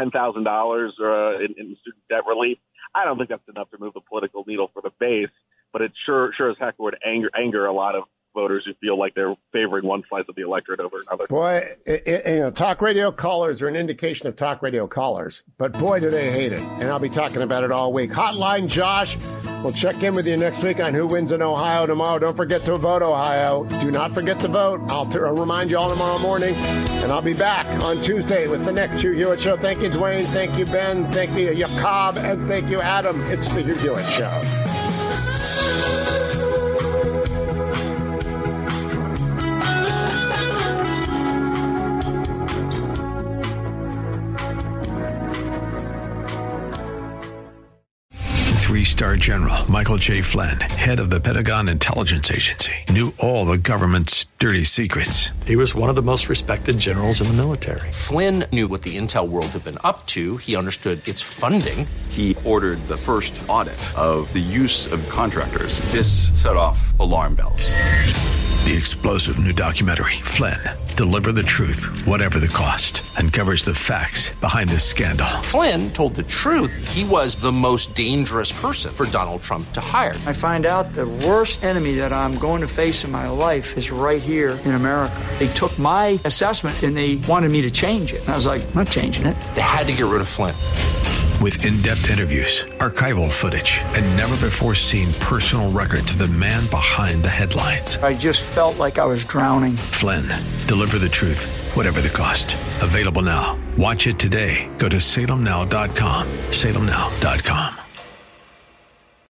I: $10,000 in student debt relief. I don't think that's enough to move the political needle for the base, but it sure as heck would anger a lot of voters who feel like they're favoring one slice of the electorate over another.
D: Boy, talk radio callers are an indication of talk radio callers, but boy, do they hate it. And I'll be talking about it all week. Hotline Josh. We'll check in with you next week on who wins in Ohio tomorrow. Don't forget to vote, Ohio. Do not forget to vote. I'll remind you all tomorrow morning. And I'll be back on Tuesday with the next Hugh Hewitt Show. Thank you, Dwayne. Thank you, Ben. Thank you, Jacob. And thank you, Adam. It's the Hugh Hewitt Show.
A: Three-star General Michael J. Flynn, head of the Pentagon Intelligence Agency, knew all the government's dirty secrets.
J: He was one of the most respected generals in the military.
B: Flynn knew what the intel world had been up to. He understood its funding.
C: He ordered the first audit of the use of contractors. This set off alarm bells.
A: The explosive new documentary, Flynn, Deliver the Truth, Whatever the Cost, uncovers the facts behind this scandal.
B: Flynn told the truth. He was the most dangerous person for Donald Trump to hire.
K: I find out the worst enemy that I'm going to face in my life is right here in America. They took my assessment and they wanted me to change it. And I was like, I'm not changing it.
B: They had to get rid of Flynn.
A: With in-depth interviews, archival footage, and never-before-seen personal records of the man behind the headlines.
K: I just felt like I was drowning.
A: Flynn, Deliver the Truth, Whatever the Cost. Available now. Watch it today. Go to salemnow.com. salemnow.com.